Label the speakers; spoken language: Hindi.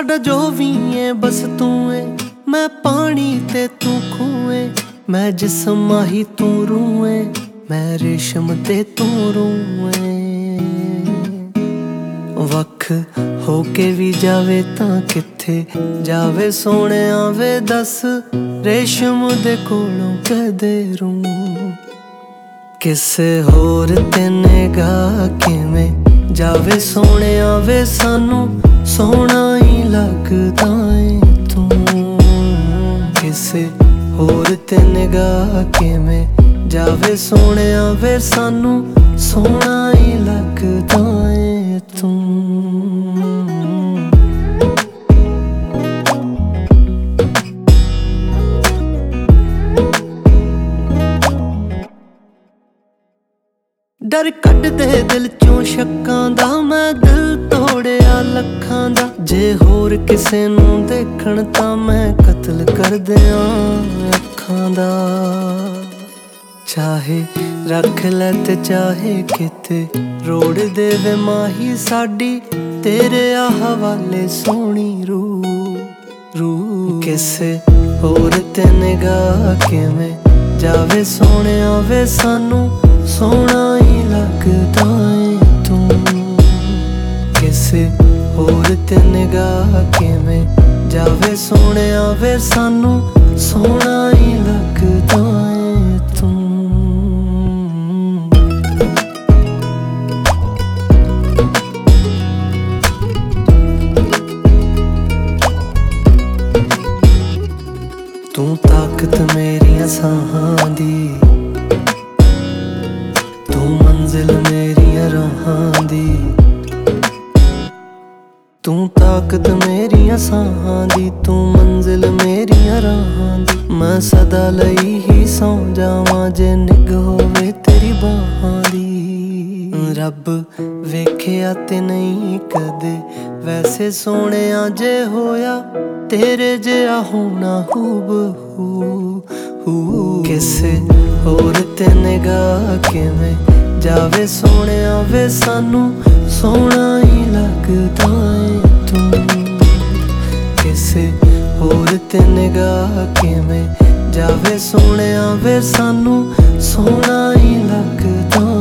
Speaker 1: साडा जो भी है बस तू है, मैं पानी ते तू खूह है, मैं जिस्म माही तू रूह है, मैं रेशम ते तू रूह है। वख होके भी जावे तां किथे जावे सोने वे दस, रेशम दे कोलों कदे रूं किसे होर ते निगाह किवें जावे सोने वे सानू सोना ही लगदा है तू। किसे होर ते निगाह किवें जावे सोने वे सानू सोना ही लगदा है तू। डर कढ दे दिल चों शक्कां दा, मैं दिल तोड़िया लखां दा, जे होर किसे नू देखण तां मैं कतल कर दियां अखां दा। चाहे रख लै ते चाहे किते रोड़ देवे माही साडी, तेरे आ हवाले सोहणी रूह किसे होर ते निगाह किवें जावे सोने वे सानू सोना ही लगदा है तू। किसे होर ते निगाह किवें जावे सोने वे सानू सोना ही लगदा है तू। तू ताकत मेरिया साहां दी, तू मंजिल मेरिया राहां दी, तू ताकत मेरिया साहां दी, तू मंजिल मेरिया राहां दी। मैं सदा लई ही सौ जावां जे निग होवे तेरी बाहां दी। रब वेखिया ते नहीं कदे वैसे सोहणिया जे होया, तेरे जिहा होना हूबहू। किसे होर ते निगाह किवें जावे सोने वे सानू सोना ही लगदा है तू। किसे होर ते निगाह किवें जावे सोने वे सानू सोना ही लगदा